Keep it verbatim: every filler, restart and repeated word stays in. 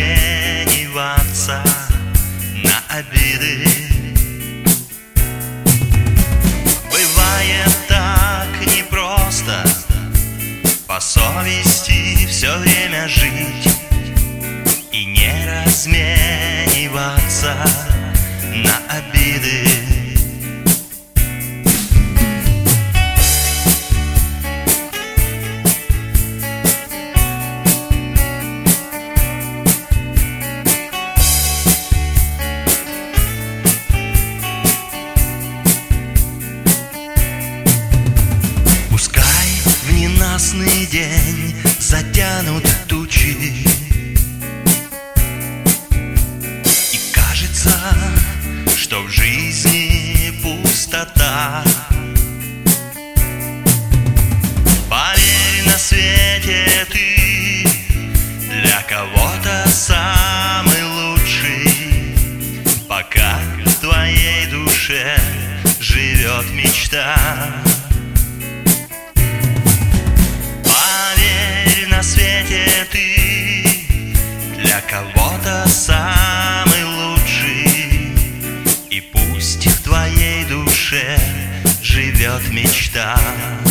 размениваться на обиды. Бывает так непросто по совести все время жить и не размениваться на обиды. Ненастный день затянут тучи, и кажется, что в жизни пустота. Поверь, на свете ты для кого-то самый лучший, пока в твоей душе живет мечта. На свете ты для кого-то самый лучший, и пусть в твоей душе живет мечта.